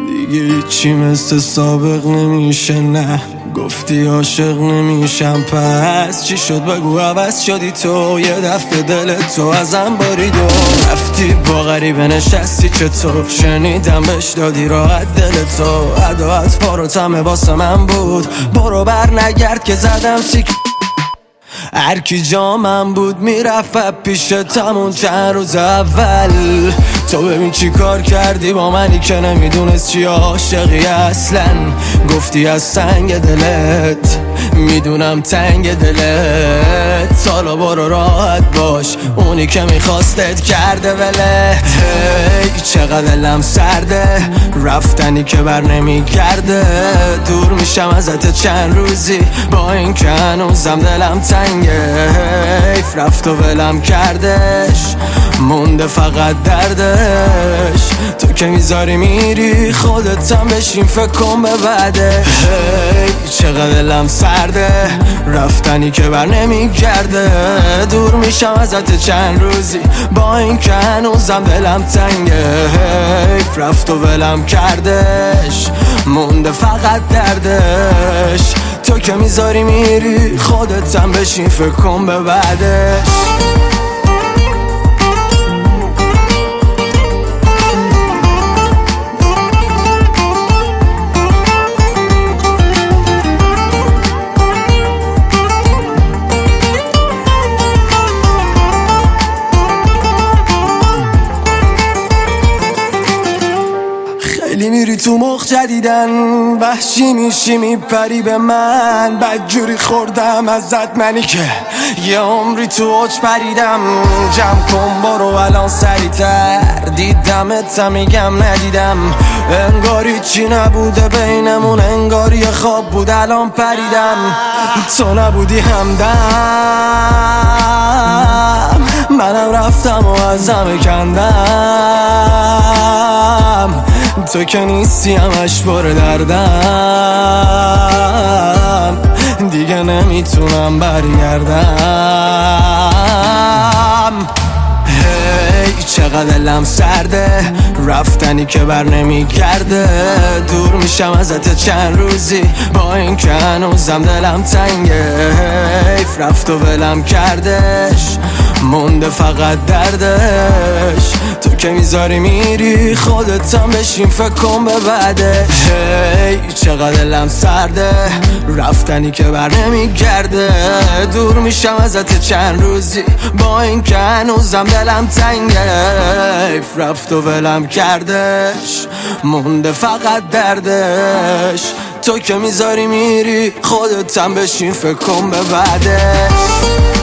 دیگه هیچی مثل سابق نمیشه، نه گفتی عاشق نمیشم، پس چی شد بگو عوض شدی تو؟ یه دفعه دلت تو ازم برید و رفتی با غریبه نشستی، چطور شنیدم بهش دادی راحت دل تو؟ عداعت فاروتمه واسه من بود، برو بر نگرد که زدم سیک. هرکی جامم بود میرفت پیشتمون چند روز اول. تو ببین چی کار کردی با منی که نمیدونست چی عاشقی اصلا. گفتی از سنگ دلت میدونم تنگ دلت، سالا برو راحت باش، اونی که میخواستت کرده ولت. هی چقدر دلم سرده، رفتنی که بر نمیگرده، دور میشم ازت چند روزی با این که هنوزم دلم تنگه. حیف رفت و ولم کردش، مونده فقط دردش. تو که میذاری میری خودتم بشین فکر کن به بعده. هی چقدر دلم سرده، رفتنی که بر نمیگرده، دور میشم ازت چند روزی با این که هنوزم دلم تنگه. حیف رفت و ولم کردش، مونده فقط دردش. تو که میذاری میری خودتم بشین فکر کن به بعدش. خیلی میری تو مخ جدیدن، وحشی میشی میپری به من، بدجوری خوردم ازت منی که یه عمری تو اوج پریدم. جمع کن برو الان سریعتر، دیدمت میگم ندیدم، انگاری چی نبوده بینمون، انگاری یه خواب بود الان پریدم. تو نبودی همدم، منم رفتم و ازم کندم. تو که نیستی همش پر دردم، دیگه نمیتونم برگردم. هی چقدر دلم سرده، رفتنی که بر نمیگرده، دور میشم ازت چند روزی با این که هنوزم دلم تنگه. حیف رفت و ولم کردش، مونده فقط دردش. تو که میذاری میری خودتم بشین فکر کن به بعده. هی چقدر دلم سرده، رفتنی که بر نمیگرده، دور میشم ازت چند روزی با این که هنوزم دلم تنگه. حیف رفت و ولم کردش، مونده فقط دردش. تو که میذاری میری خودتم بشین فکر کن به بعدش.